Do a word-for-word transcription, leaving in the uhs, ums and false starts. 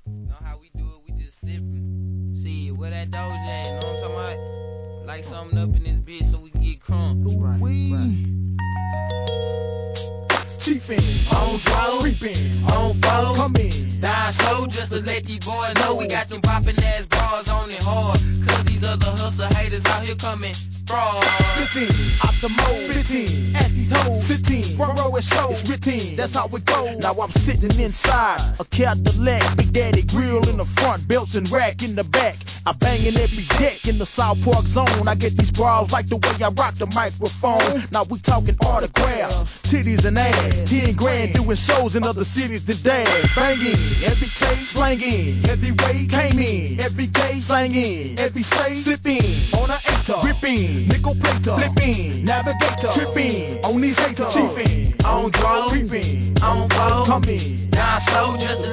You know how we do it, we just sippin'. See, where that Doja at? You know what I'm talking about? Like something up in this bitch so we can get crumbs. Right, right. Chiefin', on draw, creepin', on foe, come in, Die slow just to let these boys know we got them poppin' ass bras on it hard. Cause these other hustle haters out here coming fraud. fifteen, out the mode, fifteen, at these hoes, fifteen, front row is show, it's fifteen, that's how it goes. Now I'm sitting inside, a Cadillac, Big Daddy grill in the front, belts and rack in the back. I bangin' every deck in the South Park zone. I get these bras like the way I rock the microphone. Now we talking autographs, titties and ass. Ten grand doing shows in other cities today. Bangin', every taste, slangin', every way came in, every day slangin', every state sippin', on a acre, rippin', nickel plater, flippin', navigator, trippin', on these haters, chiefin', on draw, creepin', on flow, comin', Die slow just to